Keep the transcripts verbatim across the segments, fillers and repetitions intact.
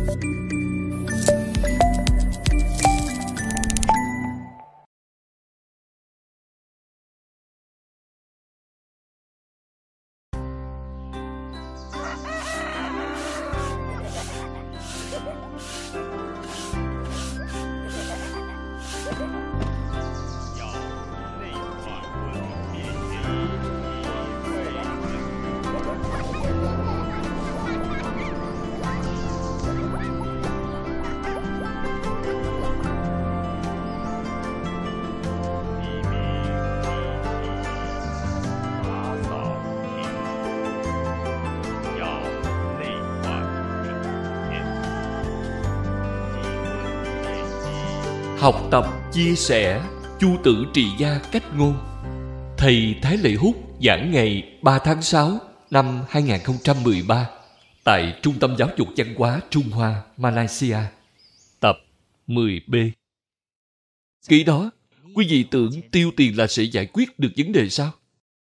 Học tập chia sẻ Chu Tử Trì Gia Cách Ngôn. Thầy Thái Lệ Hút giảng ngày ba tháng sáu năm hai nghìn không trăm mười ba tại Trung tâm Giáo dục Văn hóa Trung Hoa, Malaysia. Tập mười B. Kỹ đó, quý vị tưởng tiêu tiền là sẽ giải quyết được vấn đề sao?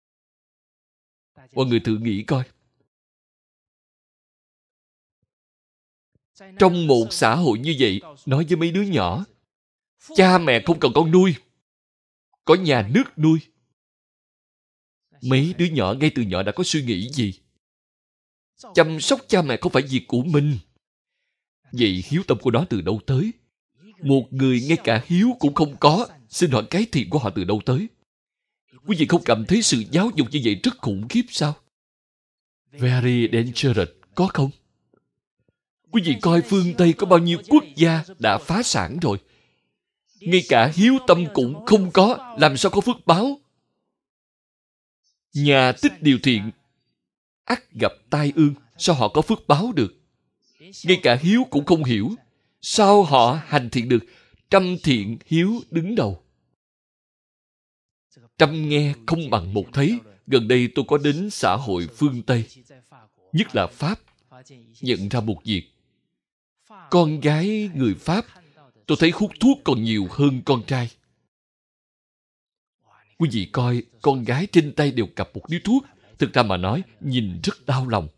Mọi người thử nghĩ coi. Trong một xã hội như vậy, nói với mấy đứa nhỏ, cha mẹ không cần con nuôi, có nhà nước nuôi. Mấy đứa nhỏ ngay từ nhỏ đã có suy nghĩ gì? Chăm sóc cha mẹ không phải việc của mình. Vậy hiếu tâm của nó từ đâu tới? Một người ngay cả hiếu cũng không có, xin hỏi cái thiện của họ từ đâu tới? Quý vị không cảm thấy sự giáo dục như vậy rất khủng khiếp sao? Very dangerous, có không? Quý vị coi phương Tây có bao nhiêu quốc gia đã phá sản rồi. Ngay cả hiếu tâm cũng không có, làm sao có phước báo? Nhà tích điều thiện, ắt gặp tai ương, sao họ có phước báo được? Ngay cả hiếu cũng không hiểu, sao họ hành thiện được? Trăm thiện hiếu đứng đầu. Trăm nghe không bằng một thấy. Gần đây tôi có đến xã hội phương Tây, nhất là Pháp, nhận ra một việc. Con gái người Pháp, tôi thấy hút thuốc còn nhiều hơn con trai. Quý vị coi, con gái trên tay đều cầm một điếu thuốc. Thực ra mà nói, nhìn rất đau lòng.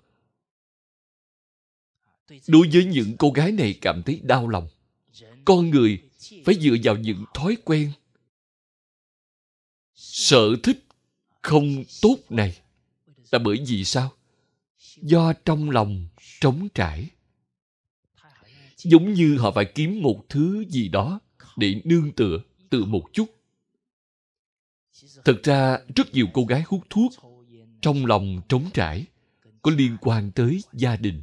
Đối với những cô gái này cảm thấy đau lòng. Con người phải dựa vào những thói quen, sở thích không tốt này. Là bởi vì sao? Do trong lòng trống trải. Giống như họ phải kiếm một thứ gì đó để nương tựa, tựa một chút. Thật ra, rất nhiều cô gái hút thuốc, trong lòng trống trải, có liên quan tới gia đình.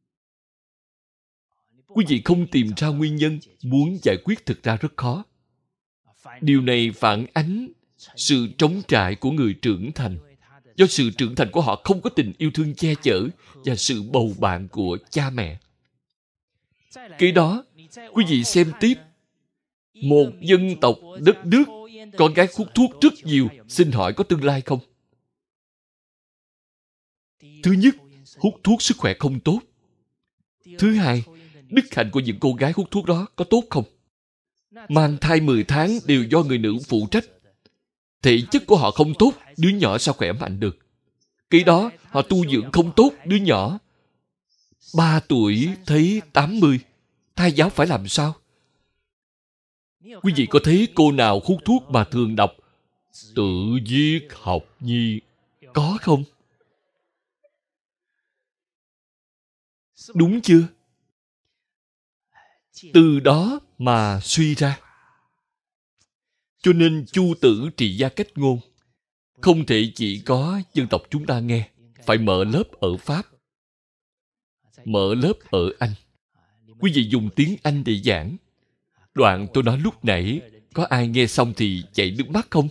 Quý vị không tìm ra nguyên nhân, muốn giải quyết thực ra rất khó. Điều này phản ánh sự trống trải của người trưởng thành. Do sự trưởng thành của họ không có tình yêu thương che chở và sự bầu bạn của cha mẹ. Cái đó, quý vị xem tiếp. Một dân tộc, đất nước, con gái hút thuốc rất nhiều, xin hỏi có tương lai không? Thứ nhất, hút thuốc sức khỏe không tốt. Thứ hai, đức hạnh của những cô gái hút thuốc đó có tốt không? Mang thai mười tháng đều do người nữ phụ trách. Thể chất của họ không tốt, đứa nhỏ sao khỏe mạnh được? Cái đó, họ tu dưỡng không tốt, đứa nhỏ ba tuổi thấy tám mươi. Thai giáo phải làm sao? Quý vị có thấy cô nào hút thuốc mà thường đọc Tự giết học nhi có không? Đúng chưa? Từ đó mà suy ra. Cho nên Chu Tử Trì Gia Cách Ngôn không thể chỉ có dân tộc chúng ta nghe. Phải mở lớp ở Pháp, mở lớp ở Anh. Quý vị dùng tiếng Anh để giảng. Đoạn tôi nói lúc nãy, có ai nghe xong thì chảy nước mắt không?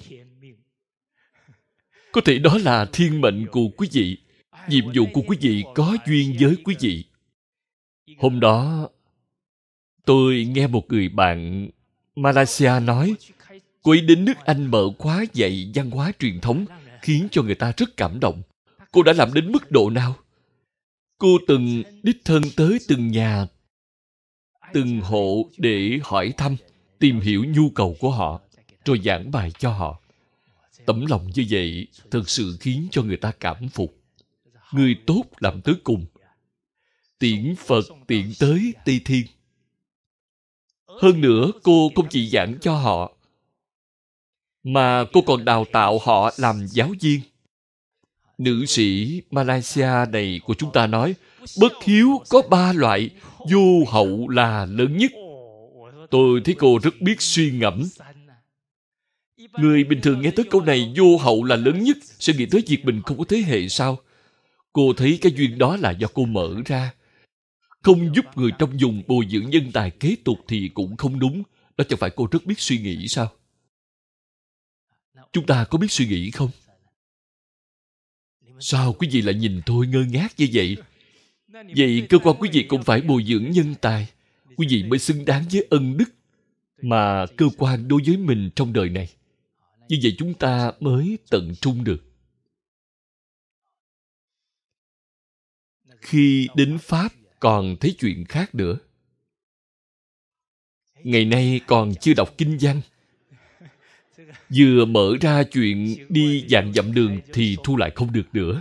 Có thể đó là thiên mệnh của quý vị. Nhiệm vụ của quý vị có duyên với quý vị. Hôm đó, tôi nghe một người bạn Malaysia nói, cô ấy đến nước Anh mở khóa dạy văn hóa truyền thống, khiến cho người ta rất cảm động. Cô đã làm đến mức độ nào? Cô từng đích thân tới từng nhà, từng hộ để hỏi thăm, tìm hiểu nhu cầu của họ, rồi giảng bài cho họ. Tấm lòng như vậy thực sự khiến cho người ta cảm phục. Người tốt làm tới cùng. tiễn Phật tiễn tới Tây Thiên. Hơn nữa, cô không chỉ giảng cho họ, mà cô còn đào tạo họ làm giáo viên. Nữ sĩ Malaysia này của chúng ta nói, bất hiếu có ba loại, vô hậu là lớn nhất. Tôi thấy cô rất biết suy ngẫm. Người bình thường nghe tới câu này, vô hậu là lớn nhất, sẽ nghĩ tới việc mình không có thế hệ sao. Cô thấy cái duyên đó là do cô mở ra. Không giúp người trong vùng bồi dưỡng nhân tài kế tục thì cũng không đúng. Đó chẳng phải cô rất biết suy nghĩ sao? Chúng ta có biết suy nghĩ không? Sao quý vị lại nhìn tôi ngơ ngác như vậy? Vậy cơ quan quý vị cũng phải bồi dưỡng nhân tài. Quý vị mới xứng đáng với ân đức mà cơ quan đối với mình trong đời này. Như vậy chúng ta mới tận trung được. Khi đến Pháp còn thấy chuyện khác nữa. Ngày nay còn chưa đọc kinh văn. Vừa mở ra chuyện đi vạn dặm đường thì thu lại không được nữa.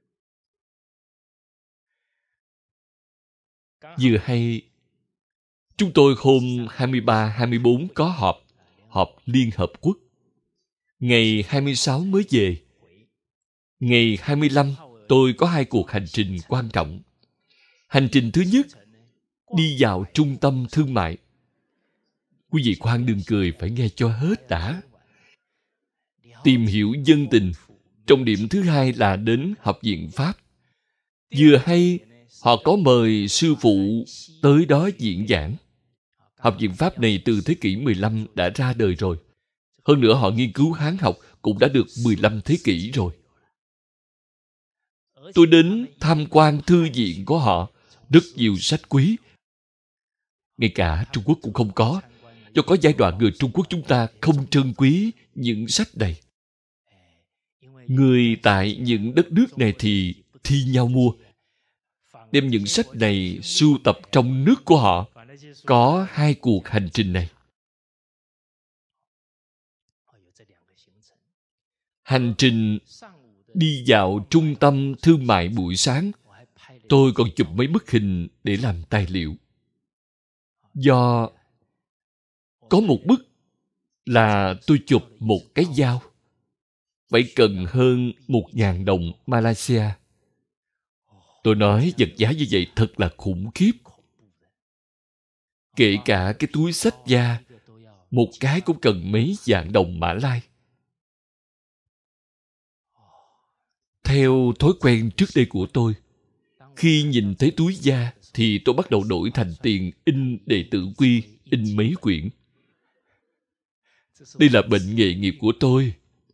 Vừa hay chúng tôi hôm hai mươi ba, hai mươi bốn có họp, họp Liên Hợp Quốc. Ngày hai mươi sáu mới về. Ngày hai mươi lăm tôi có hai cuộc hành trình quan trọng. Hành trình thứ nhất, đi vào trung tâm thương mại. Quý vị khoan đừng cười, phải nghe cho hết đã. Tìm hiểu dân tình. Trọng điểm thứ hai là đến Học viện Pháp. Vừa hay họ có mời sư phụ tới đó diễn giảng. Học viện Pháp này từ thế kỷ mười lăm đã ra đời rồi. Hơn nữa họ nghiên cứu Hán học cũng đã được mười lăm thế kỷ rồi. Tôi đến tham quan thư viện của họ. Rất nhiều sách quý. Ngay cả Trung Quốc cũng không có. Do có giai đoạn người Trung Quốc chúng ta không trân quý những sách này. Người tại những đất nước này thì thi nhau mua. Đem những sách này sưu tập trong nước của họ. Có hai cuộc hành trình này. Hành trình đi vào trung tâm thương mại buổi sáng, tôi còn chụp mấy bức hình để làm tài liệu. Do có một bức là tôi chụp một cái dao, phải cần hơn một ngàn đồng Malaysia. Tôi nói vật giá như vậy thật là khủng khiếp. Kể cả cái túi xách da, một cái cũng cần mấy vạn đồng Mã Lai. Theo thói quen trước đây của tôi, khi nhìn thấy túi da thì tôi bắt đầu đổi thành tiền in đệ tử quy, in mấy quyển. Đây là bệnh nghề nghiệp của tôi.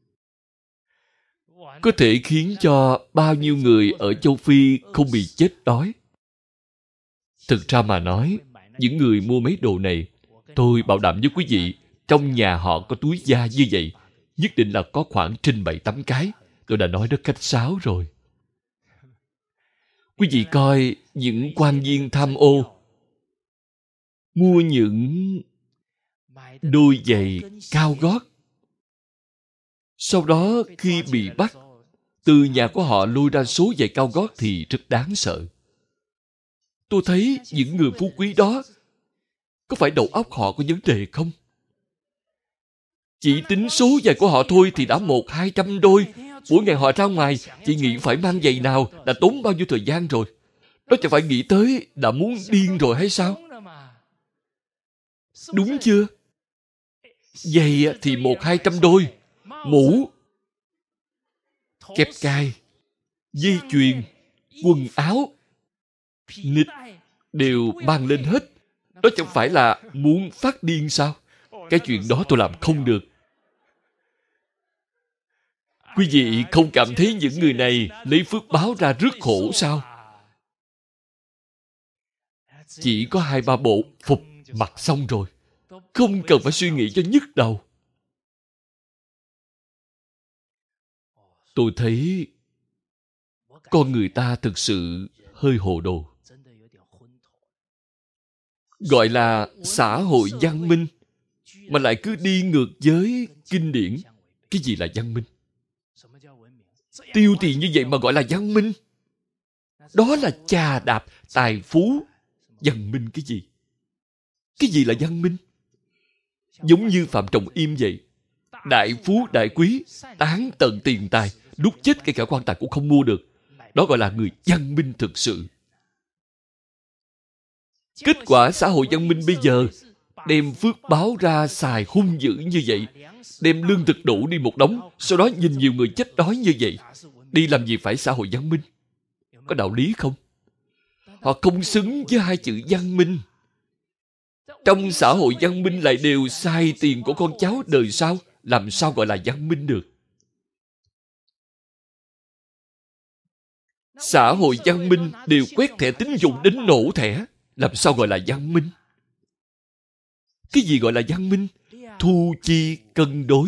Có thể khiến cho bao nhiêu người ở châu Phi không bị chết đói. Thực ra mà nói, những người mua mấy đồ này, tôi bảo đảm với quý vị, trong nhà họ có túi da như vậy, nhất định là có khoảng trên bảy tám cái. Tôi đã nói rất khách sáo rồi. Quý vị coi những quan viên tham ô mua những đôi giày cao gót. Sau đó khi bị bắt, từ nhà của họ lôi ra số giày cao gót thì rất đáng sợ. Tôi thấy những người phú quý đó, có phải đầu óc họ có vấn đề không? Chỉ tính số giày của họ thôi thì đã một hai trăm đôi. Mỗi ngày họ ra ngoài, chỉ nghĩ phải mang giày nào, đã tốn bao nhiêu thời gian rồi. Đó chẳng phải nghĩ tới đã muốn điên rồi hay sao? Đúng chưa? Giày thì một hai trăm đôi. Mũ, kẹp cài, dây chuyền, quần áo, nịt đều mang lên hết. Đó chẳng phải là muốn phát điên sao? Cái chuyện đó tôi làm không được. Quý vị không cảm thấy những người này lấy phước báo ra rất khổ sao? Chỉ có hai ba bộ phục mặc xong rồi. Không cần phải suy nghĩ cho nhức đầu. Tôi thấy con người ta thực sự hơi hồ đồ. Gọi là xã hội văn minh, mà lại cứ đi ngược với kinh điển. Cái gì là văn minh? Tiêu tiền như vậy mà gọi là văn minh? Đó là chà đạp tài phú. Văn minh cái gì? Cái gì là văn minh? Giống như Phạm Trọng Im vậy. Đại phú đại quý, tán tận tiền tài, đút chết kể cả quan tài cũng không mua được. Đó gọi là người văn minh thực sự. Kết quả xã hội văn minh bây giờ đem phước báo ra xài hung dữ như vậy, đem lương thực đủ đi một đống, sau đó nhìn nhiều người chết đói như vậy. Đi làm gì phải xã hội văn minh? Có đạo lý không? Họ không xứng với hai chữ văn minh. Trong xã hội văn minh lại đều xài tiền của con cháu đời sau, làm sao gọi là văn minh được? Xã hội văn minh đều quét thẻ tín dụng đến nổ thẻ, làm sao gọi là văn minh? Cái gì gọi là văn minh? Thu chi cân đối.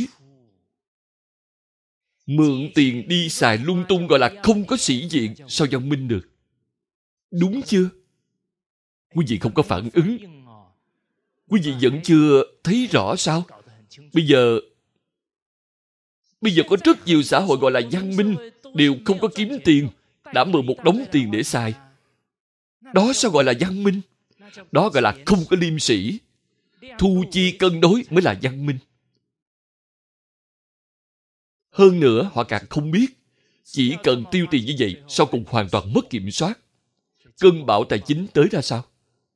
Mượn tiền đi xài lung tung gọi là không có sĩ diện, sao văn minh được? Đúng chưa? Quý vị không có phản ứng. Quý vị vẫn chưa thấy rõ sao? Bây giờ Bây giờ có rất nhiều xã hội gọi là văn minh, đều không có kiếm tiền, đã mượn một đống tiền để xài. Đó sao gọi là văn minh? Đó gọi là không có liêm sĩ. Thu chi cân đối mới là văn minh. Hơn nữa, họ càng không biết, chỉ cần tiêu tiền như vậy, sau cùng hoàn toàn mất kiểm soát. Cơn bão tài chính tới ra sao?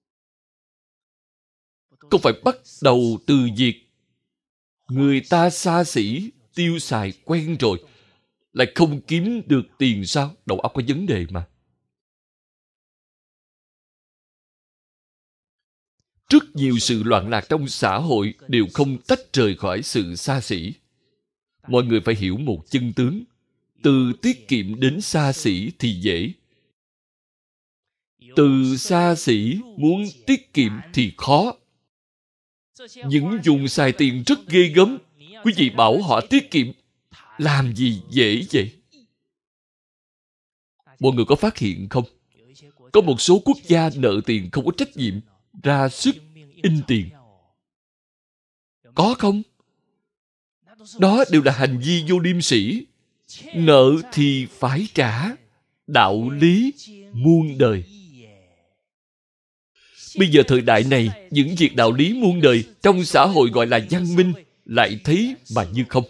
Không phải bắt đầu từ việc người ta xa xỉ, tiêu xài quen rồi, lại không kiếm được tiền sao? Đầu óc có vấn đề mà. Rất nhiều sự loạn lạc trong xã hội đều không tách rời khỏi sự xa xỉ. Mọi người phải hiểu một chân tướng. Từ tiết kiệm đến xa xỉ thì dễ. Từ xa xỉ muốn tiết kiệm thì khó. Những dùng xài tiền rất ghê gớm. Quý vị bảo họ tiết kiệm, làm gì dễ vậy? Mọi người có phát hiện không? Có một số quốc gia nợ tiền không có trách nhiệm, ra sức in tiền. Có không? Đó đều là hành vi vô liêm sỉ. Nợ thì phải trả. Đạo lý muôn đời. Bây giờ thời đại này, những việc đạo lý muôn đời trong xã hội gọi là văn minh, lại thấy mà như không.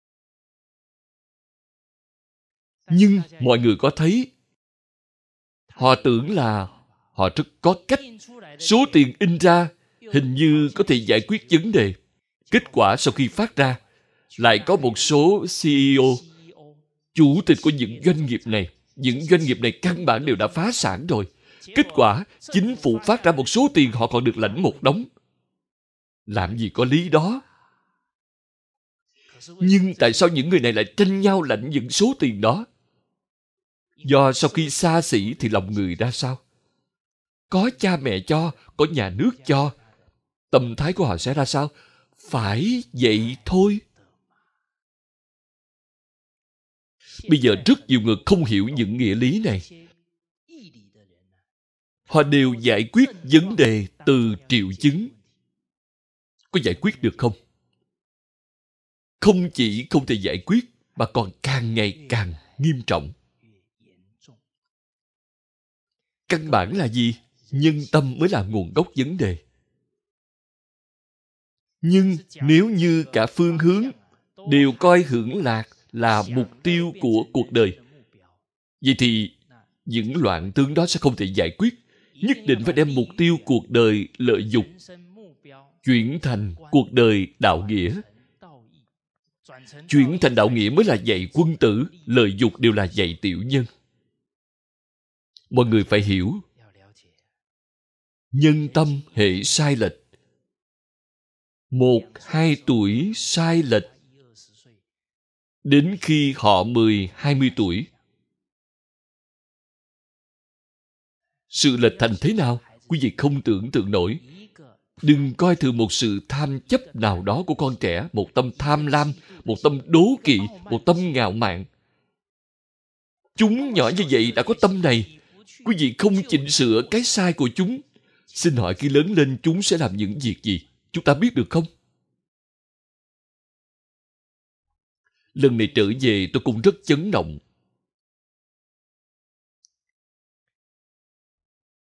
Nhưng mọi người có thấy, họ tưởng là họ rất có cách. Số tiền in ra hình như có thể giải quyết vấn đề. Kết quả sau khi phát ra, lại có một số xê e ô, chủ tịch của những doanh nghiệp này, những doanh nghiệp này căn bản đều đã phá sản rồi. Kết quả, chính phủ phát ra một số tiền họ còn được lãnh một đống. Làm gì có lý đó? Nhưng tại sao những người này lại tranh nhau lãnh những số tiền đó? Do sau khi xa xỉ thì lòng người ra sao? Có cha mẹ cho, có nhà nước cho, tâm thái của họ sẽ ra sao? Phải vậy thôi. Bây giờ rất nhiều người không hiểu những nghĩa lý này. Họ đều giải quyết vấn đề từ triệu chứng. Có giải quyết được không? Không chỉ không thể giải quyết, mà còn càng ngày càng nghiêm trọng. Căn bản là gì? Nhân tâm mới là nguồn gốc vấn đề. Nhưng nếu như cả phương hướng đều coi hưởng lạc là mục tiêu của cuộc đời, vậy thì những loạn tướng đó sẽ không thể giải quyết. Nhất định phải đem mục tiêu cuộc đời lợi dục chuyển thành cuộc đời đạo nghĩa. Chuyển thành đạo nghĩa mới là dạy quân tử, lợi dục đều là dạy tiểu nhân. Mọi người phải hiểu, nhân tâm hệ sai lệch, một, hai tuổi sai lệch, đến khi họ mười, hai mươi tuổi, sự lệch thành thế nào? Quý vị không tưởng tượng nổi. Đừng coi thường một sự tham chấp nào đó của con trẻ, một tâm tham lam, một tâm đố kỵ, một tâm ngạo mạn. Chúng nhỏ như vậy đã có tâm này. Quý vị không chỉnh sửa cái sai của chúng, xin hỏi khi lớn lên chúng sẽ làm những việc gì? Chúng ta biết được không? Lần này trở về tôi cũng rất chấn động.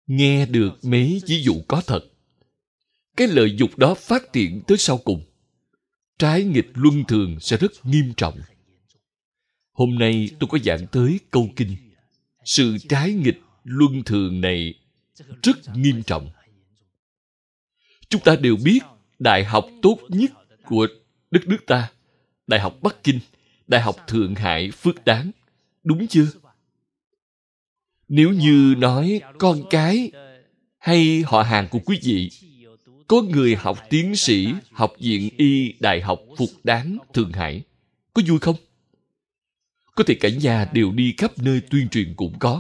nghe được mấy ví dụ có thật. Cái lợi dục đó phát triển tới sau cùng, trái nghịch luân thường sẽ rất nghiêm trọng. Hôm nay tôi có giảng tới câu kinh. Sự trái nghịch luân thường này rất nghiêm trọng. Chúng ta đều biết đại học tốt nhất của đất nước ta, Đại học Bắc Kinh, Đại học Thượng Hải, Phước Đáng, đúng chưa? Nếu như nói con cái hay họ hàng của quý vị có người học tiến sĩ, học viện y, Đại học Phục Đáng, Thượng Hải, có vui không? Có thể cả nhà đều đi khắp nơi tuyên truyền cũng có.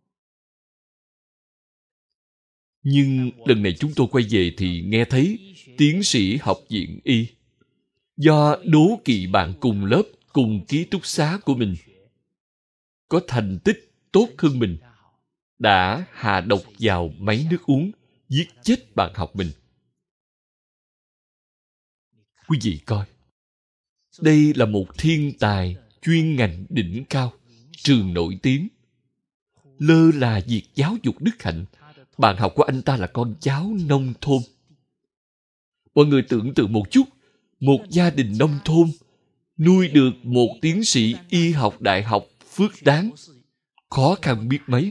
Nhưng lần này chúng tôi quay về thì nghe thấy tiến sĩ học viện y, do đố kỵ bạn cùng lớp, cùng ký túc xá của mình có thành tích tốt hơn mình, đã hạ độc vào máy nước uống, giết chết bạn học mình. Quý vị coi, đây là một thiên tài chuyên ngành đỉnh cao, trường nổi tiếng, lơ là việc giáo dục đức hạnh. Bạn học của anh ta là con cháu nông thôn. Mọi người tưởng tượng một chút, một gia đình nông thôn nuôi được một tiến sĩ y học Đại học Phước Đáng, khó khăn biết mấy.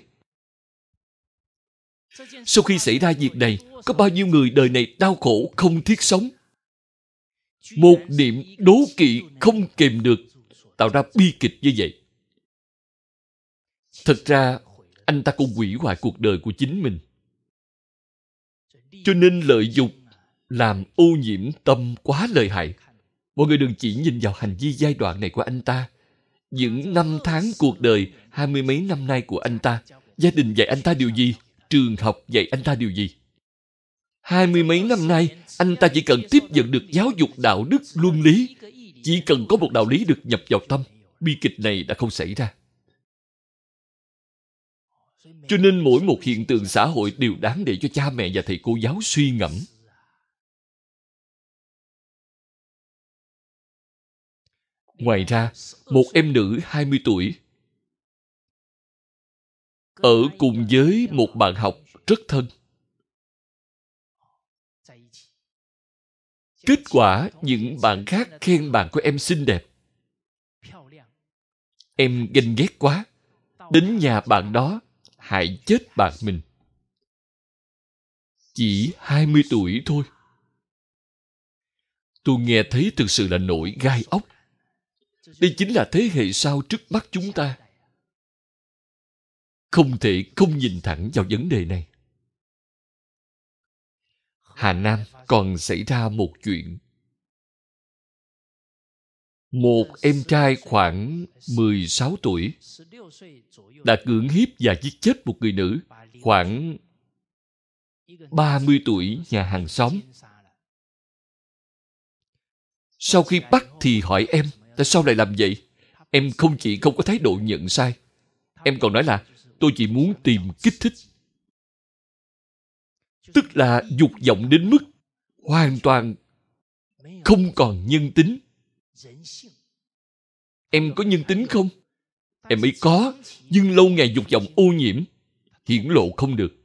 Sau khi xảy ra việc này, có bao nhiêu người đời này đau khổ không thiết sống. Một niệm đố kỵ không kềm được, tạo ra bi kịch như vậy. Thật ra, anh ta cũng hủy hoại cuộc đời của chính mình. Cho nên lợi dục làm ô nhiễm tâm quá lợi hại. Mọi người đừng chỉ nhìn vào hành vi giai đoạn này của anh ta. Những năm tháng cuộc đời, hai mươi mấy năm nay của anh ta, gia đình dạy anh ta điều gì? Trường học dạy anh ta điều gì? Hai mươi mấy năm nay, anh ta chỉ cần tiếp nhận được giáo dục đạo đức luân lý. Chỉ cần có một đạo lý được nhập vào tâm, bi kịch này đã không xảy ra. Cho nên mỗi một hiện tượng xã hội đều đáng để cho cha mẹ và thầy cô giáo suy ngẫm. Ngoài ra, một em nữ hai mươi tuổi ở cùng với một bạn học rất thân. Kết quả, những bạn khác khen bạn của em xinh đẹp. Em ganh ghét quá, đến nhà bạn đó hại chết bạn mình. Chỉ hai mươi tuổi thôi. Tôi nghe thấy thực sự là nổi gai ốc. Đây chính là thế hệ sau trước mắt chúng ta. Không thể không nhìn thẳng vào vấn đề này. Hà Nam còn xảy ra một chuyện. Một em trai khoảng mười sáu tuổi đã cưỡng hiếp và giết chết một người nữ khoảng ba mươi tuổi nhà hàng xóm. Sau khi bắt thì hỏi em, tại sao lại làm vậy? Em không chỉ không có thái độ nhận sai, em còn nói là tôi chỉ muốn tìm kích thích. Tức là dục vọng đến mức hoàn toàn không còn nhân tính. Em có nhân tính không? Em ấy có, nhưng lâu ngày dục vọng ô nhiễm, hiển lộ không được.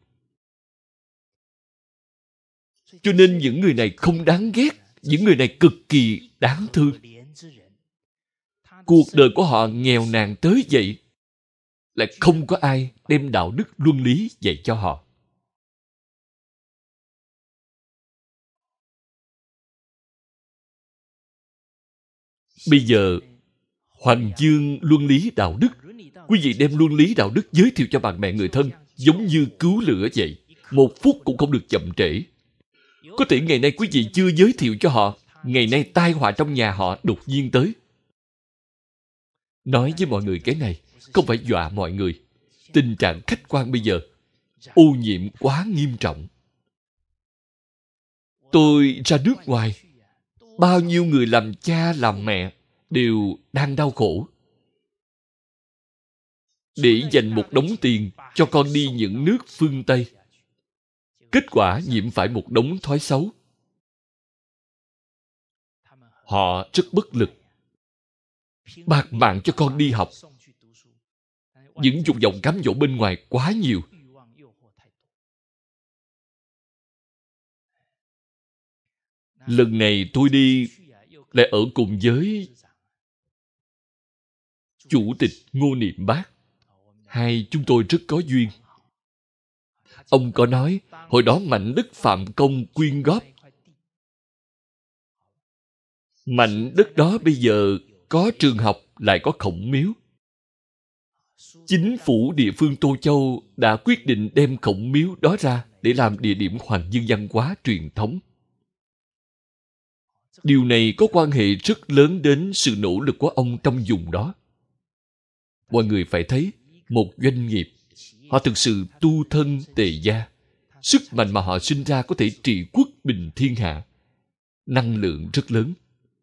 Cho nên những người này không đáng ghét, những người này cực kỳ đáng thương. Cuộc đời của họ nghèo nàn tới vậy, lại không có ai đem đạo đức luân lý dạy cho họ. Bây giờ, Hoàng dương luân lý đạo đức, quý vị đem luân lý đạo đức giới thiệu cho bạn bè người thân, giống như cứu lửa vậy. Một phút cũng không được chậm trễ. Có thể ngày nay quý vị chưa giới thiệu cho họ, ngày nay tai họa trong nhà họ đột nhiên tới. Nói với mọi người cái này, không phải dọa mọi người. Tình trạng khách quan bây giờ, ô nhiễm quá nghiêm trọng. Tôi ra nước ngoài, bao nhiêu người làm cha làm mẹ đều đang đau khổ. Để dành một đống tiền cho con đi những nước phương Tây. Kết quả nhiễm phải một đống thói xấu. Họ rất bất lực. Bạc mạng cho con đi học. Những dục vọng cám dỗ bên ngoài quá nhiều. Lần này tôi đi lại ở cùng với Chủ tịch Ngô Niệm Bác. Hai chúng tôi rất có duyên. Ông có nói, hồi đó Mạnh đất Phạm Công quyên góp. Mảnh đất đó bây giờ có trường học, lại có khổng miếu. Chính phủ địa phương Tô Châu đã quyết định đem khổng miếu đó ra để làm địa điểm hoàng dương văn hóa truyền thống. Điều này có quan hệ rất lớn đến sự nỗ lực của ông trong vùng đó. Mọi người phải thấy, một doanh nghiệp, họ thực sự tu thân tề gia. Sức mạnh mà họ sinh ra có thể trị quốc bình thiên hạ. Năng lượng rất lớn.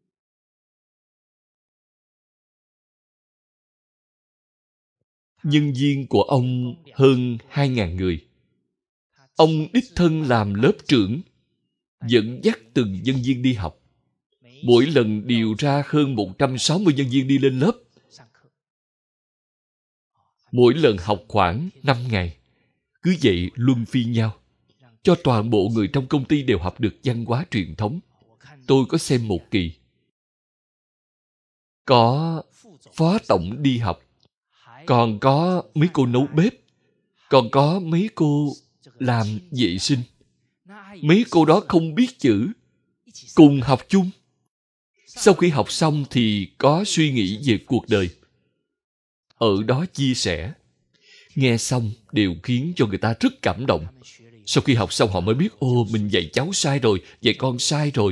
Nhân viên của ông hơn hai ngàn người. Ông đích thân làm lớp trưởng, dẫn dắt từng nhân viên đi học. Mỗi lần điều ra hơn một trăm sáu mươi nhân viên đi lên lớp. Mỗi lần học khoảng năm ngày. Cứ vậy luân phiên nhau, cho toàn bộ người trong công ty đều học được văn hóa truyền thống. Tôi có xem một kỳ. Có phó tổng đi học, còn có mấy cô nấu bếp, còn có mấy cô làm vệ sinh. Mấy cô đó không biết chữ, cùng học chung. Sau khi học xong thì có suy nghĩ về cuộc đời. Ở đó chia sẻ. Nghe xong đều khiến cho người ta rất cảm động. Sau khi học xong họ mới biết, ô, mình dạy cháu sai rồi, dạy con sai rồi.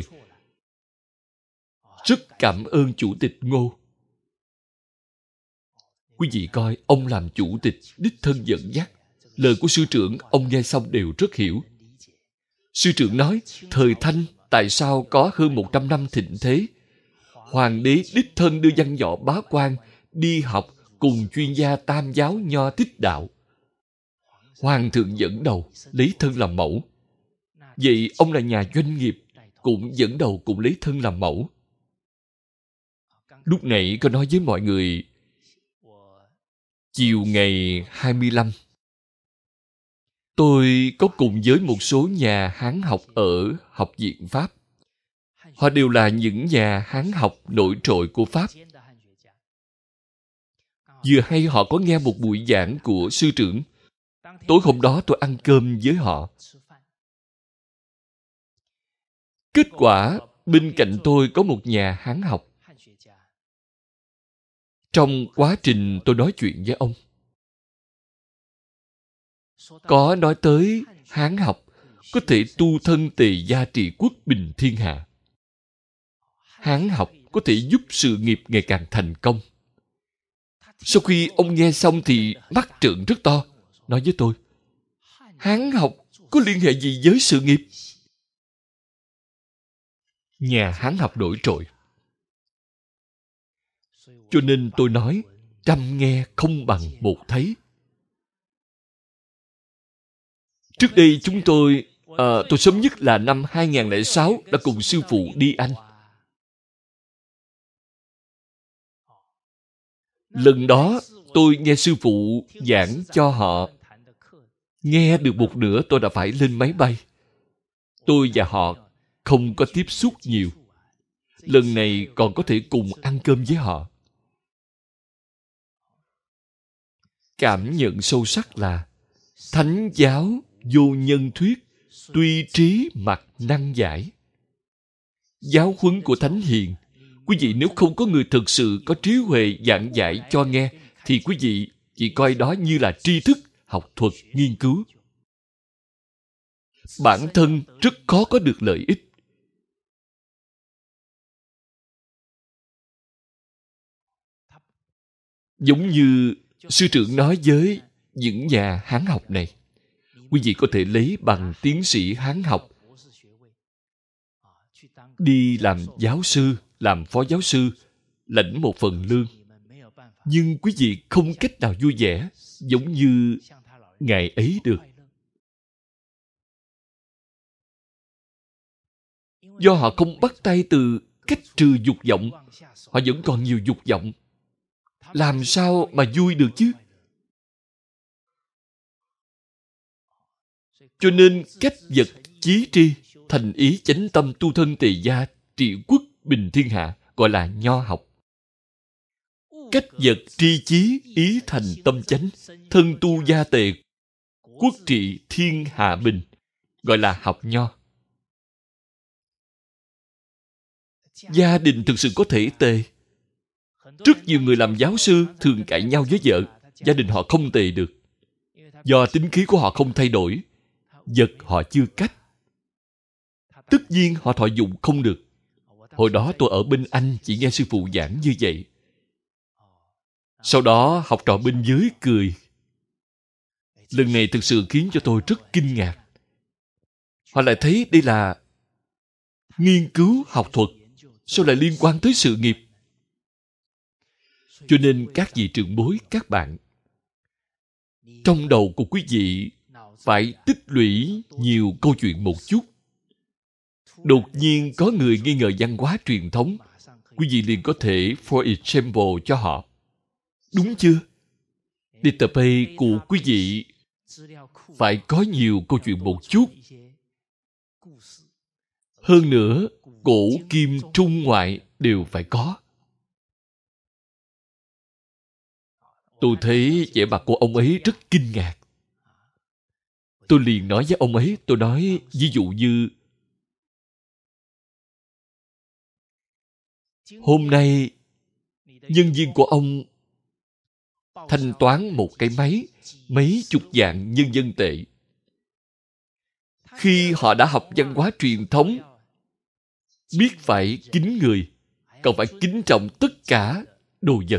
Rất cảm ơn Chủ tịch Ngô. Quý vị coi, ông làm chủ tịch, đích thân dẫn dắt. Lời của sư trưởng, ông nghe xong đều rất hiểu. Sư trưởng nói, thời Thanh tại sao có hơn một trăm năm thịnh thế? Hoàng đế đích thân đưa văn võ bá quan đi học cùng chuyên gia tam giáo nho tích đạo. Hoàng thượng dẫn đầu, lấy thân làm mẫu. Vậy ông là nhà doanh nghiệp, cũng dẫn đầu cũng lấy thân làm mẫu. Lúc nãy có nói với mọi người, chiều ngày hai mươi lăm, tôi có cùng với một số nhà Hán học ở Học viện Pháp. Họ đều là những nhà Hán học nổi trội của Pháp. Vừa hay họ có nghe một buổi giảng của sư trưởng. Tối hôm đó tôi ăn cơm với họ. Kết quả, bên cạnh tôi có một nhà Hán học. Trong quá trình tôi nói chuyện với ông, có nói tới Hán học có thể tu thân tề gia trị quốc bình thiên hạ. Hán học có thể giúp sự nghiệp ngày càng thành công. Sau khi ông nghe xong thì mắt trợn rất to, nói với tôi, Hán học có liên hệ gì với sự nghiệp? Nhà Hán học nổi trội. Cho nên tôi nói, trăm nghe không bằng một thấy. Trước đây chúng tôi, à, tôi sớm nhất là năm hai không không sáu đã cùng sư phụ đi Anh. Lần đó tôi nghe sư phụ giảng cho họ. Nghe được một nửa tôi đã phải lên máy bay. Tôi và họ không có tiếp xúc nhiều. Lần này còn có thể cùng ăn cơm với họ. Cảm nhận sâu sắc là thánh giáo vô nhân thuyết, tuy trí mặc năng giải. Giáo huấn của Thánh Hiền, quý vị nếu không có người thực sự có trí huệ giảng giải cho nghe, thì quý vị chỉ coi đó như là tri thức, học thuật, nghiên cứu. Bản thân rất khó có được lợi ích. Giống như sư trưởng nói với những nhà Hán học này, quý vị có thể lấy bằng tiến sĩ Hán học đi làm giáo sư, làm phó giáo sư, lãnh một phần lương. Nhưng quý vị không cách nào vui vẻ giống như ngài ấy được. Do họ không bắt tay từ cách trừ dục vọng, họ vẫn còn nhiều dục vọng. Làm sao mà vui được chứ? Cho nên cách vật chí tri, thành ý chánh tâm tu thân tề gia, trị quốc bình thiên hạ, gọi là nho học. Cách vật tri chí, ý thành tâm chánh, thân tu gia tề, quốc trị thiên hạ bình, gọi là học nho. Gia đình thực sự có thể tề. Rất nhiều người làm giáo sư thường cãi nhau với vợ, gia đình họ không tề được. Do tính khí của họ không thay đổi, vật họ chưa cách. Tất nhiên họ thọ dụng không được. Hồi đó tôi ở bên Anh chỉ nghe sư phụ giảng như vậy. Sau đó học trò bên dưới cười. Lần này thực sự khiến cho tôi rất kinh ngạc. Họ lại thấy đây là nghiên cứu học thuật, sao lại liên quan tới sự nghiệp? Cho nên các vị trưởng bối, các bạn, trong đầu của quý vị phải tích lũy nhiều câu chuyện một chút. Đột nhiên có người nghi ngờ văn hóa truyền thống, quý vị liền có thể for example cho họ. Đúng chưa? Database của quý vị phải có nhiều câu chuyện một chút. Hơn nữa, cổ kim trung ngoại đều phải có. Tôi thấy vẻ mặt của ông ấy rất kinh ngạc. Tôi liền nói với ông ấy, tôi nói ví dụ như hôm nay nhân viên của ông thanh toán một cái máy mấy chục vạn nhân dân tệ. Khi họ đã học văn hóa truyền thống, biết phải kính người, còn phải kính trọng tất cả đồ vật.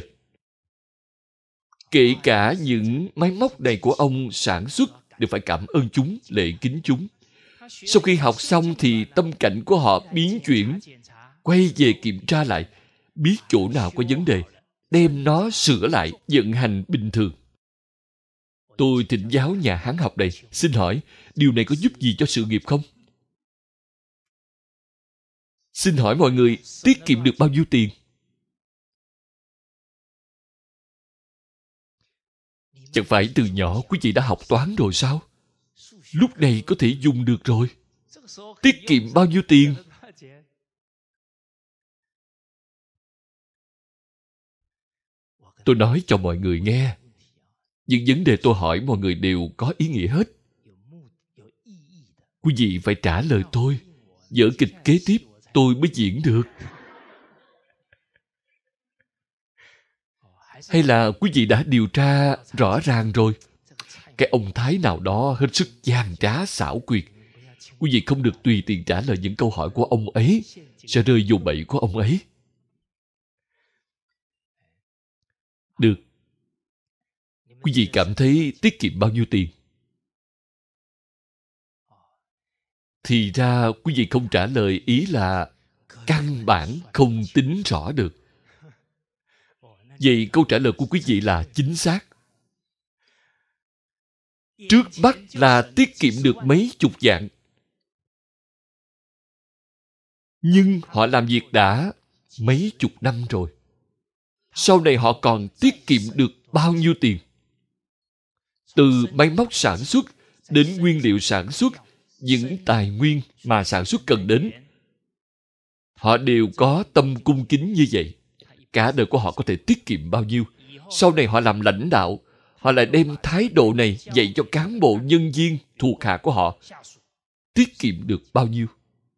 Kể cả những máy móc này của ông sản xuất đều phải cảm ơn chúng, lễ kính chúng. Sau khi học xong thì tâm cảnh của họ biến chuyển, quay về kiểm tra lại, biết chỗ nào có vấn đề, đem nó sửa lại, vận hành bình thường. Tôi thỉnh giáo nhà Hán học này, xin hỏi, điều này có giúp gì cho sự nghiệp không? Xin hỏi mọi người, tiết kiệm được bao nhiêu tiền? Chẳng phải từ nhỏ quý vị đã học toán rồi sao? Lúc này có thể dùng được rồi. Tiết kiệm bao nhiêu tiền? Tôi nói cho mọi người nghe. Những vấn đề tôi hỏi mọi người đều có ý nghĩa hết. Quý vị phải trả lời tôi. Vở kịch kế tiếp tôi mới diễn được. Hay là quý vị đã điều tra rõ ràng rồi? Cái ông Thái nào đó hết sức gian trá xảo quyệt. Quý vị không được tùy tiện trả lời những câu hỏi của ông ấy, sẽ rơi vô bẫy của ông ấy. Được. Quý vị cảm thấy tiết kiệm bao nhiêu tiền? Thì ra quý vị không trả lời, ý là căn bản không tính rõ được. Vậy câu trả lời của quý vị là chính xác. Trước mắt là tiết kiệm được mấy chục vạn. Nhưng họ làm việc đã mấy chục năm rồi. Sau này họ còn tiết kiệm được bao nhiêu tiền? Từ máy móc sản xuất đến nguyên liệu sản xuất, những tài nguyên mà sản xuất cần đến, họ đều có tâm cung kính như vậy. Cả đời của họ có thể tiết kiệm bao nhiêu? Sau này họ làm lãnh đạo, họ lại đem thái độ này dạy cho cán bộ nhân viên thuộc hạ của họ. Tiết kiệm được bao nhiêu?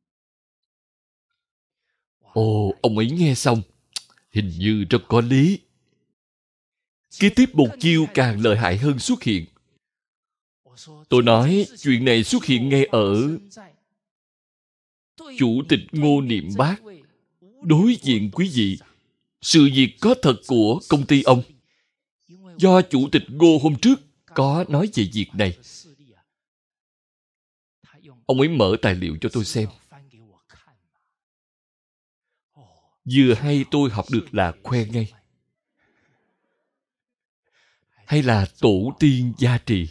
Ồ, ông ấy nghe xong, hình như rất có lý. Kế tiếp một chiêu càng lợi hại hơn xuất hiện. Tôi nói chuyện này xuất hiện ngay ở Chủ tịch Ngô Niệm Bác đối diện quý vị. Sự việc có thật của công ty ông. Do Chủ tịch Ngô hôm trước có nói về việc này. Ông ấy mở tài liệu cho tôi xem. Vừa hay tôi học được là khoe ngay. Hay là tổ tiên gia trì.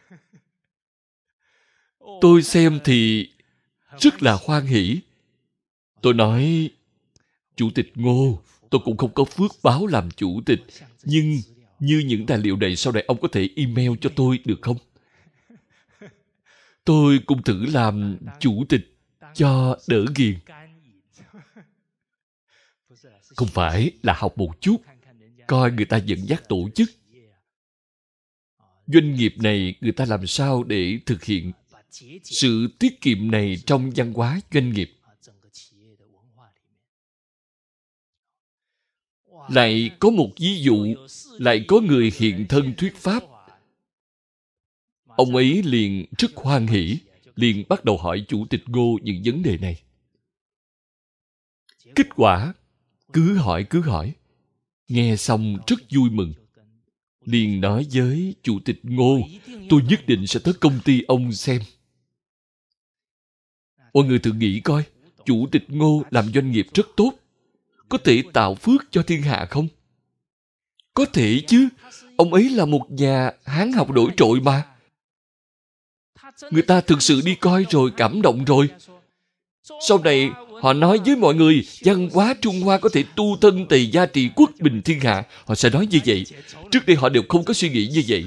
Tôi xem thì rất là hoan hỉ. Tôi nói, Chủ tịch Ngô, tôi cũng không có phước báo làm chủ tịch, nhưng như những tài liệu này sau này ông có thể email cho tôi được không? Tôi cũng thử làm chủ tịch, cho đỡ ghiền. Không phải là học một chút, coi người ta dẫn dắt tổ chức. Doanh nghiệp này người ta làm sao để thực hiện sự tiết kiệm này trong văn hóa doanh nghiệp. Lại có một ví dụ, lại có người hiện thân thuyết pháp. Ông ấy liền rất hoan hỉ, liền bắt đầu hỏi Chủ tịch Ngô những vấn đề này. Kết quả, cứ hỏi cứ hỏi. Nghe xong rất vui mừng. Liền nói với Chủ tịch Ngô, tôi nhất định sẽ tới công ty ông xem. Mọi người thử nghĩ coi, Chủ tịch Ngô làm doanh nghiệp rất tốt, có thể tạo phước cho thiên hạ không? Có thể chứ, ông ấy là một nhà Hán học nổi trội mà. Người ta thực sự đi coi rồi, cảm động rồi. Sau này, họ nói với mọi người, văn hóa Trung Hoa có thể tu thân tề gia trị quốc bình thiên hạ. Họ sẽ nói như vậy. Trước đây họ đều không có suy nghĩ như vậy.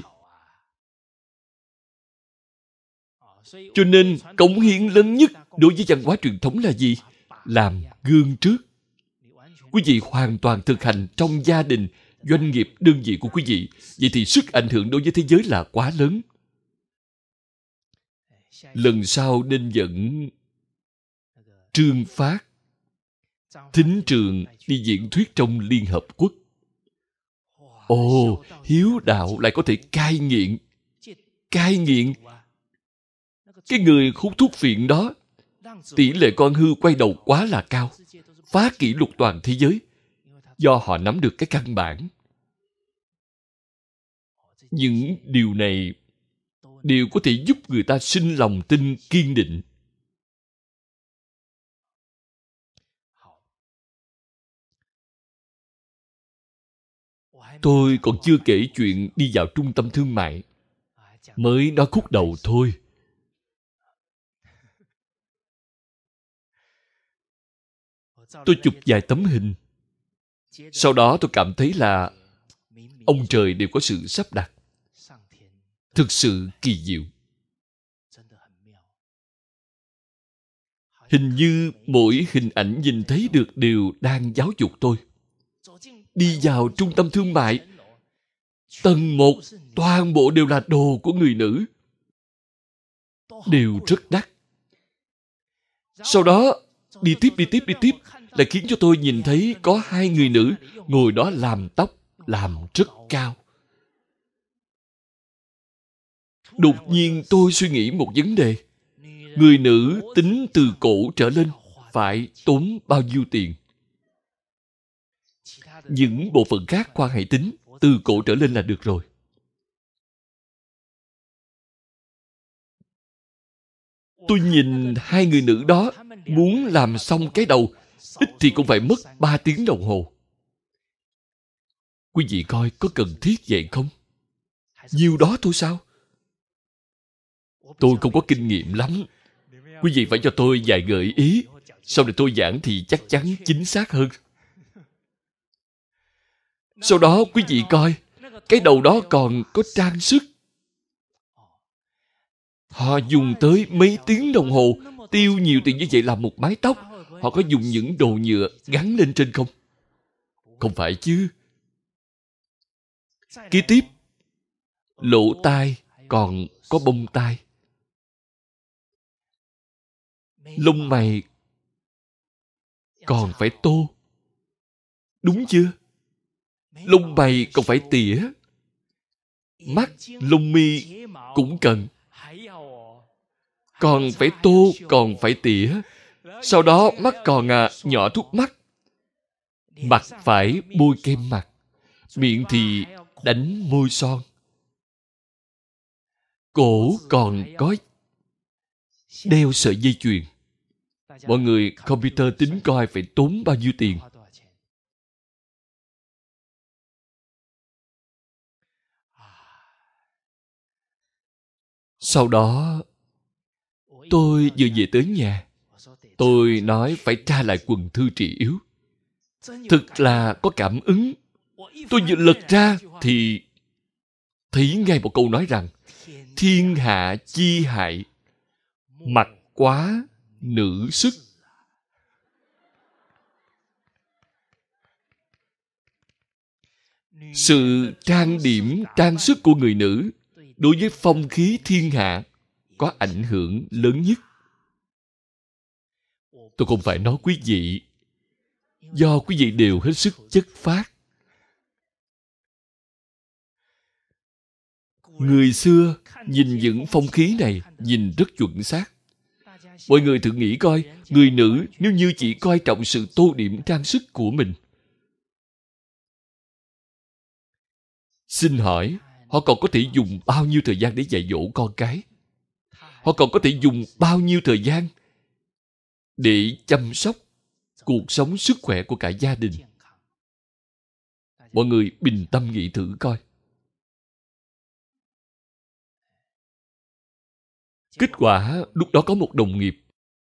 Cho nên, cống hiến lớn nhất đối với văn hóa truyền thống là gì? Làm gương trước. Quý vị hoàn toàn thực hành trong gia đình, doanh nghiệp, đơn vị của quý vị. Vậy thì sức ảnh hưởng đối với thế giới là quá lớn. Lần sau nên dẫn Trương Phát, Thính Trường đi diễn thuyết trong Liên Hợp Quốc. Ồ, hiếu đạo lại có thể cai nghiện. Cai nghiện. Cái người hút thuốc phiện đó, tỷ lệ con hư quay đầu quá là cao, phá kỷ lục toàn thế giới, do họ nắm được cái căn bản. Những điều này đều có thể giúp người ta sinh lòng tin kiên định. Tôi còn chưa kể chuyện đi vào trung tâm thương mại, mới nói khúc đầu thôi. Tôi chụp vài tấm hình. Sau đó tôi cảm thấy là ông trời đều có sự sắp đặt. Thực sự kỳ diệu. Hình như mỗi hình ảnh nhìn thấy được đều đang giáo dục tôi. Đi vào trung tâm thương mại, tầng một toàn bộ đều là đồ của người nữ. Đều rất đắt. Sau đó, đi tiếp, đi tiếp, đi tiếp, lại khiến cho tôi nhìn thấy có hai người nữ ngồi đó làm tóc, làm rất cao. Đột nhiên tôi suy nghĩ một vấn đề. Người nữ tính từ cổ trở lên phải tốn bao nhiêu tiền? Những bộ phận khác khoan hãy tính, từ cổ trở lên là được rồi. Tôi nhìn hai người nữ đó, muốn làm xong cái đầu, ít thì cũng phải mất ba tiếng đồng hồ. Quý vị coi có cần thiết vậy không? Nhiều đó thôi sao? Tôi không có kinh nghiệm lắm. Quý vị phải cho tôi vài gợi ý. Sau này tôi giảng thì chắc chắn chính xác hơn. Sau đó quý vị coi, cái đầu đó còn có trang sức. Họ dùng tới mấy tiếng đồng hồ, tiêu nhiều tiền như vậy làm một mái tóc. Họ có dùng những đồ nhựa gắn lên trên không? Không phải chứ. Kế tiếp, lỗ tai còn có bông tai. Lông mày còn phải tô. Đúng chưa? Lông mày còn phải tỉa. Mắt, lông mi cũng cần. Còn phải tô, còn phải tỉa. Sau đó mắt còn à, nhỏ thuốc mắt. Mặt phải bôi kem mặt. Miệng thì đánh môi son. Cổ còn có đeo sợi dây chuyền. Mọi người computer tính coi phải tốn bao nhiêu tiền. Sau đó, tôi vừa về tới nhà. Tôi nói phải tra lại quần thư trị yếu. Thực là có cảm ứng. Tôi vừa lật ra thì thấy ngay một câu nói rằng thiên hạ chi hại, mặc quá nữ sức. Sự trang điểm, trang sức của người nữ đối với phong khí thiên hạ có ảnh hưởng lớn nhất. Tôi không phải nói quý vị, do quý vị đều hết sức chất phác. Người xưa nhìn những phong khí này nhìn rất chuẩn xác. Mọi người thử nghĩ coi, người nữ nếu như chỉ coi trọng sự tô điểm trang sức của mình, xin hỏi, họ còn có thể dùng bao nhiêu thời gian để dạy dỗ con cái? Họ còn có thể dùng bao nhiêu thời gian để chăm sóc cuộc sống sức khỏe của cả gia đình? Mọi người bình tâm nghĩ thử coi. Kết quả, lúc đó có một đồng nghiệp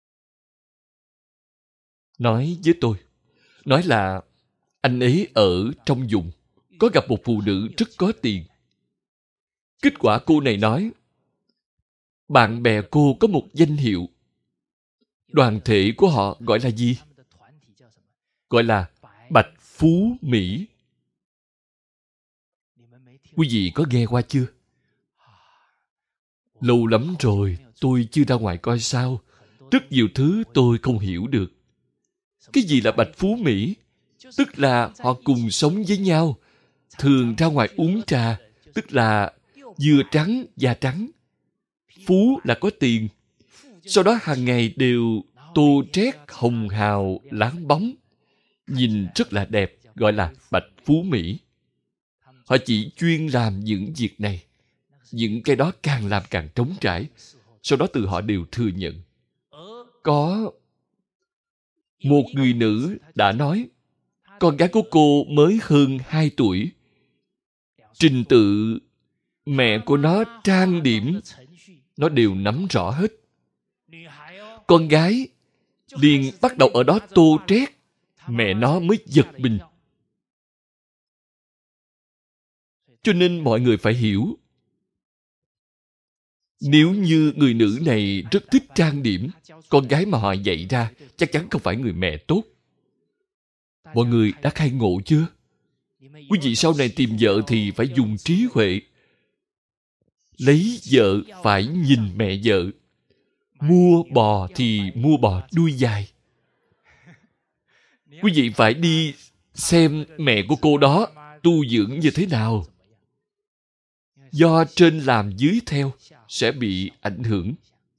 nói với tôi, nói là anh ấy ở trong vùng có gặp một phụ nữ rất có tiền. Kết quả cô này nói, bạn bè cô có một danh hiệu. Đoàn thể của họ gọi là gì? Gọi là Bạch Phú Mỹ. Quý vị có nghe qua chưa? Lâu lắm rồi, tôi chưa ra ngoài coi sao. Rất nhiều thứ tôi không hiểu được. Cái gì là Bạch Phú Mỹ? Tức là họ cùng sống với nhau, thường ra ngoài uống trà, tức là dừa trắng, da trắng. Phú là có tiền. Sau đó hàng ngày đều tô trét hồng hào láng bóng, nhìn rất là đẹp, gọi là Bạch Phú Mỹ. Họ chỉ chuyên làm những việc này. Những cái đó càng làm càng trống trải. Sau đó từ họ đều thừa nhận. Có một người nữ đã nói, con gái của cô mới hơn hai tuổi. Trình tự mẹ của nó trang điểm, nó đều nắm rõ hết. Con gái liền bắt đầu ở đó tô trét, mẹ nó mới giật mình. Cho nên mọi người phải hiểu, nếu như người nữ này rất thích trang điểm, con gái mà họ dạy ra chắc chắn không phải người mẹ tốt. Mọi người đã khai ngộ chưa? Quý vị sau này tìm vợ thì phải dùng trí huệ. Lấy vợ phải nhìn mẹ vợ. Mua bò thì mua bò đuôi dài. Quý vị phải đi xem mẹ của cô đó tu dưỡng như thế nào. Do trên làm dưới theo sẽ bị ảnh hưởng.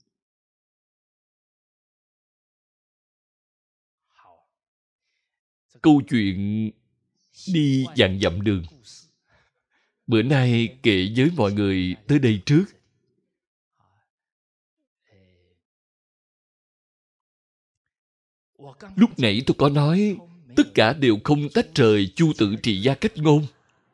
Câu chuyện đi vạn dặm đường, bữa nay kể với mọi người tới đây trước. Lúc nãy tôi có nói, tất cả đều không tách rời Chu Tự Trị Gia Cách Ngôn.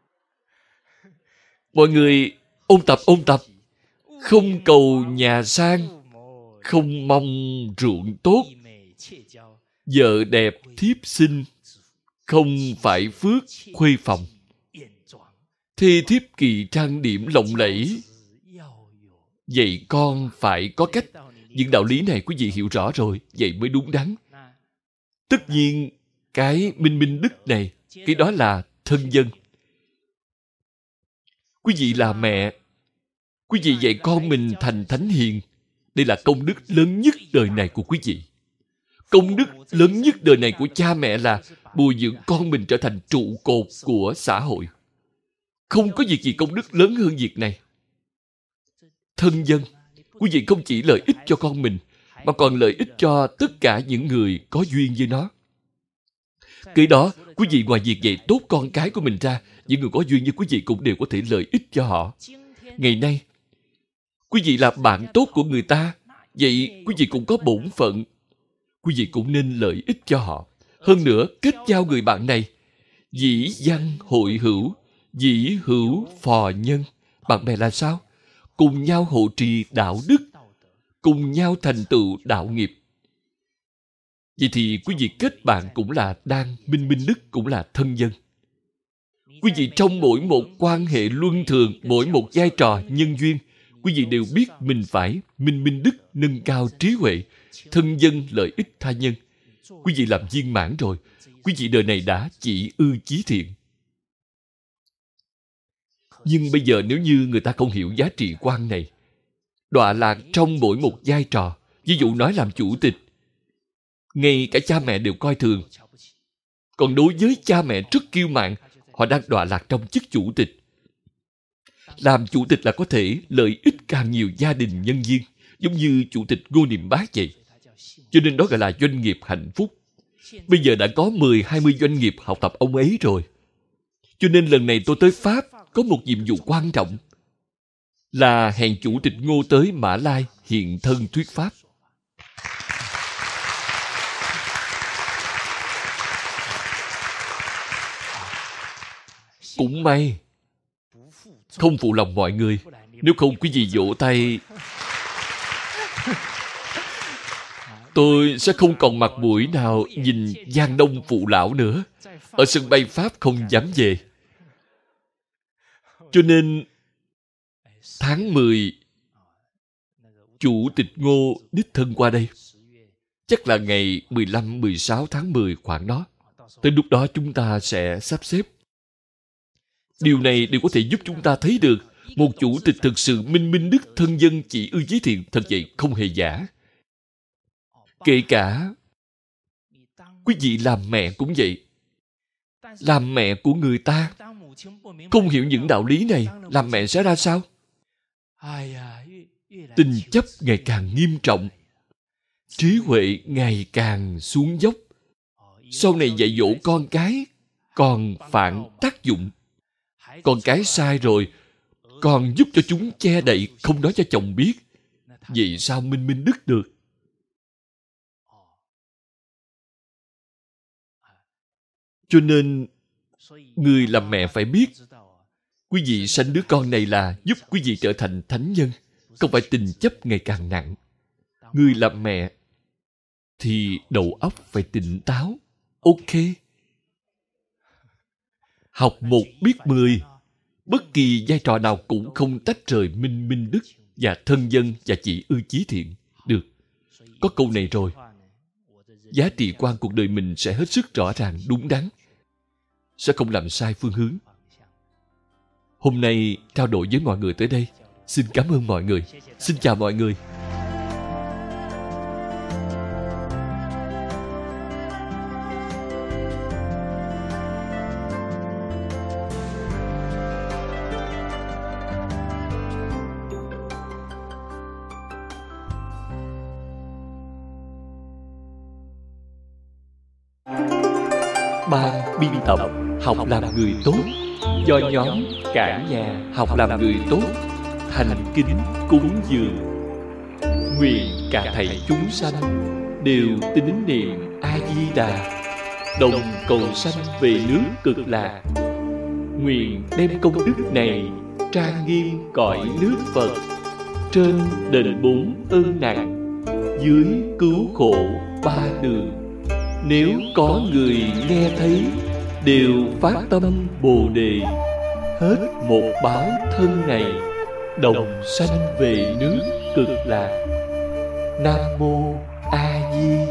Mọi người ôn tập ôn tập. Không cầu nhà sang, không mong ruộng tốt, vợ đẹp thiếp xinh, không phải phước khuê phòng. Thê thiếp kỳ trang điểm lộng lẫy. Vậy con phải có cách. Những đạo lý này quý vị hiểu rõ rồi, vậy mới đúng đắn. Tất nhiên, cái minh minh đức này, cái đó là thân dân. Quý vị là mẹ, quý vị dạy con mình thành thánh hiền. Đây là công đức lớn nhất đời này của quý vị. Công đức lớn nhất đời này của cha mẹ là bồi dưỡng con mình trở thành trụ cột của xã hội. Không có việc gì công đức lớn hơn việc này. Thân dân, quý vị không chỉ lợi ích cho con mình, mà còn lợi ích cho tất cả những người có duyên với nó. Cái đó, quý vị ngoài việc dạy tốt con cái của mình ra, những người có duyên với quý vị cũng đều có thể lợi ích cho họ. Ngày nay, quý vị là bạn tốt của người ta, vậy quý vị cũng có bổn phận. Quý vị cũng nên lợi ích cho họ. Hơn nữa, kết giao người bạn này, dĩ văn hội hữu, dĩ hữu phò nhân. Bạn bè là sao? Cùng nhau hộ trì đạo đức, cùng nhau thành tựu đạo nghiệp. Vậy thì quý vị kết bạn cũng là đang minh minh đức, cũng là thân dân. Quý vị trong mỗi một quan hệ luân thường, mỗi một vai trò nhân duyên, quý vị đều biết mình phải minh minh đức, nâng cao trí huệ, thân dân lợi ích tha nhân. Quý vị làm viên mãn rồi. Quý vị đời này đã chỉ ư chí thiện. Nhưng bây giờ nếu như người ta không hiểu giá trị quan này, đọa lạc trong mỗi một vai trò. Ví dụ nói làm chủ tịch, ngay cả cha mẹ đều coi thường. Còn đối với cha mẹ rất kiêu mạn, họ đang đọa lạc trong chức chủ tịch. Làm chủ tịch là có thể lợi ích càng nhiều gia đình nhân viên, giống như chủ tịch Ngô Niệm Bác vậy. Cho nên đó gọi là doanh nghiệp hạnh phúc. Bây giờ đã có mười hai mươi doanh nghiệp học tập ông ấy rồi. Cho nên lần này tôi tới Pháp có một nhiệm vụ quan trọng, là hẹn chủ tịch Ngô tới Mã Lai hiện thân thuyết pháp. Cũng may không phụ lòng mọi người. Nếu không quý vị vỗ tay, tôi sẽ không còn mặt mũi nào nhìn Giang Đông phụ lão nữa. Ở sân bay Pháp không dám về. Cho nên tháng mười, chủ tịch Ngô đích thân qua đây. Chắc là ngày mười lăm, mười sáu tháng mười khoảng đó. Tới lúc đó chúng ta sẽ sắp xếp. Điều này đều có thể giúp chúng ta thấy được một chủ tịch thực sự minh minh đức, thân dân chỉ ư chí thiện, thật vậy không hề giả. Kể cả quý vị làm mẹ cũng vậy. Làm mẹ của người ta không hiểu những đạo lý này, làm mẹ sẽ ra sao? Tình chấp ngày càng nghiêm trọng, trí huệ ngày càng xuống dốc. Sau này dạy dỗ con cái còn phản tác dụng. Con cái sai rồi, còn giúp cho chúng che đậy, không nói cho chồng biết. Vậy sao minh minh đức được? Cho nên, người làm mẹ phải biết, quý vị sanh đứa con này là giúp quý vị trở thành thánh nhân, không phải tình chấp ngày càng nặng. Người làm mẹ thì đầu óc phải tỉnh táo. Ok. Học một biết mười. Bất kỳ vai trò nào cũng không tách rời minh minh đức và thân dân và chỉ ư chí thiện. Được. Có câu này rồi, giá trị quan cuộc đời mình sẽ hết sức rõ ràng, đúng đắn, sẽ không làm sai phương hướng. Hôm nay trao đổi với mọi người tới đây. Xin cảm ơn mọi người. Xin chào mọi người. Ban biên tập Học làm người tốt do nhóm Cả Nhà Học làm người tốt thành kính cúng dường. Nguyện cả thảy chúng sanh đều tín niệm A Di Đà, đồng cầu sanh về nước Cực Lạc. Nguyện đem công đức này trang nghiêm cõi nước Phật, trên đền bốn ơn nặng, dưới cứu khổ ba đường. Nếu có người nghe thấy đều phát tâm Bồ Đề, hết một báo thân này đồng sanh về nước Cực Lạc. Nam mô A Di